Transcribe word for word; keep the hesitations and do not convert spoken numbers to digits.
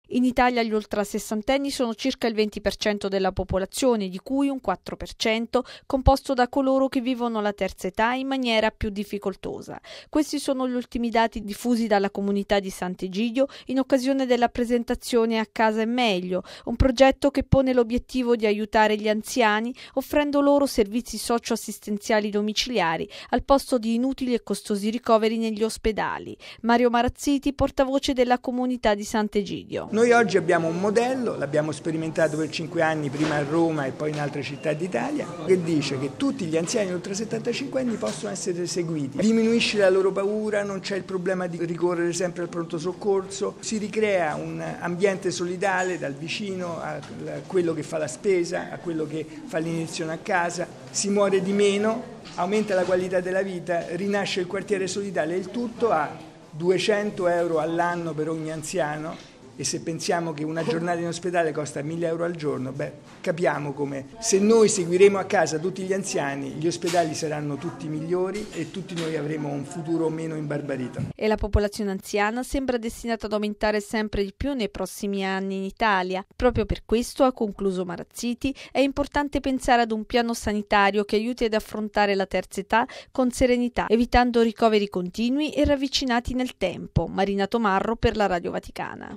In Italia gli ultrasessantenni sono circa il venti per cento della popolazione, di cui un quattro per cento composto da coloro che vivono la terza età in maniera più difficoltosa. Questi sono gli ultimi dati diffusi dalla comunità di Sant'Egidio in occasione della presentazione A Casa è Meglio, un progetto che pone l'obiettivo di aiutare gli anziani offrendo loro servizi socio-assistenziali domiciliari al posto di inutili e costosi ricoveri negli ospedali. Mario Marazziti, portavoce della comunità di Sant'Egidio. Noi oggi abbiamo un modello, l'abbiamo sperimentato per cinque anni, prima a Roma e poi in altre città d'Italia, che dice che tutti gli anziani oltre settantacinque anni possono essere seguiti. Diminuisce la loro paura, non c'è il problema di ricorrere sempre al pronto soccorso, si ricrea un ambiente solidale dal vicino a quello che fa la spesa, a quello che fa l'iniezione a casa, si muore di meno, aumenta la qualità della vita, rinasce il quartiere solidale, il tutto a duecento euro all'anno per ogni anziano. E se pensiamo che una giornata in ospedale costa mille euro al giorno, beh, capiamo come se noi seguiremo a casa tutti gli anziani, gli ospedali saranno tutti migliori e tutti noi avremo un futuro meno imbarbarito. E la popolazione anziana sembra destinata ad aumentare sempre di più nei prossimi anni in Italia. Proprio per questo, ha concluso Marazziti, è importante pensare ad un piano sanitario che aiuti ad affrontare la terza età con serenità, evitando ricoveri continui e ravvicinati nel tempo. Marina Tomarro per la Radio Vaticana.